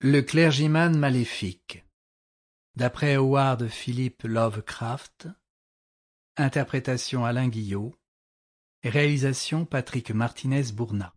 Le clergyman maléfique, d'après Howard Philip Lovecraft, interprétation Alain Guillot, réalisation Patrick Martinez-Bourna.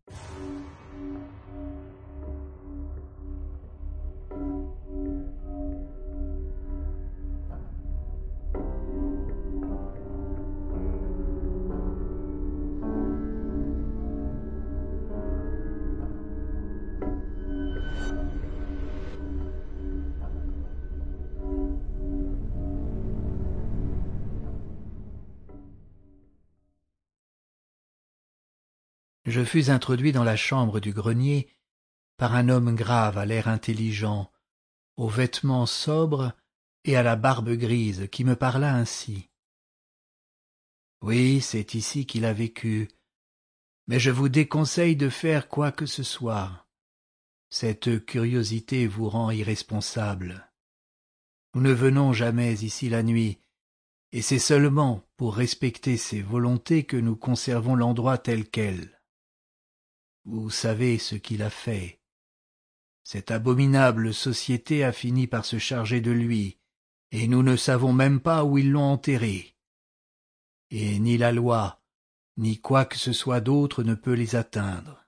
Je fus introduit dans la chambre du grenier par un homme grave à l'air intelligent, aux vêtements sobres et à la barbe grise, qui me parla ainsi. « Oui, c'est ici qu'il a vécu, mais je vous déconseille de faire quoi que ce soit. Cette curiosité vous rend irresponsable. Nous ne venons jamais ici la nuit, et c'est seulement pour respecter ses volontés que nous conservons l'endroit tel quel. Vous savez ce qu'il a fait. Cette abominable société a fini par se charger de lui, et nous ne savons même pas où ils l'ont enterré. Et ni la loi, ni quoi que ce soit d'autre ne peut les atteindre.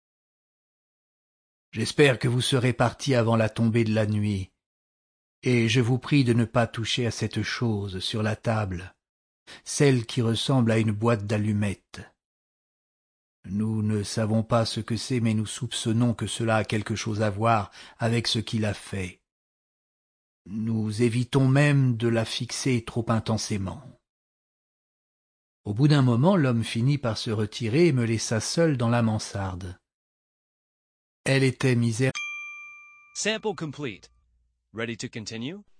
J'espère que vous serez partis avant la tombée de la nuit, et je vous prie de ne pas toucher à cette chose sur la table, celle qui ressemble à une boîte d'allumettes. Nous ne savons pas ce que c'est, mais nous soupçonnons que cela a quelque chose à voir avec ce qu'il a fait. Nous évitons même de la fixer trop intensément. » Au bout d'un moment, l'homme finit par se retirer et me laissa seul dans la mansarde. Elle était misérable. Sample complete. Ready to continue?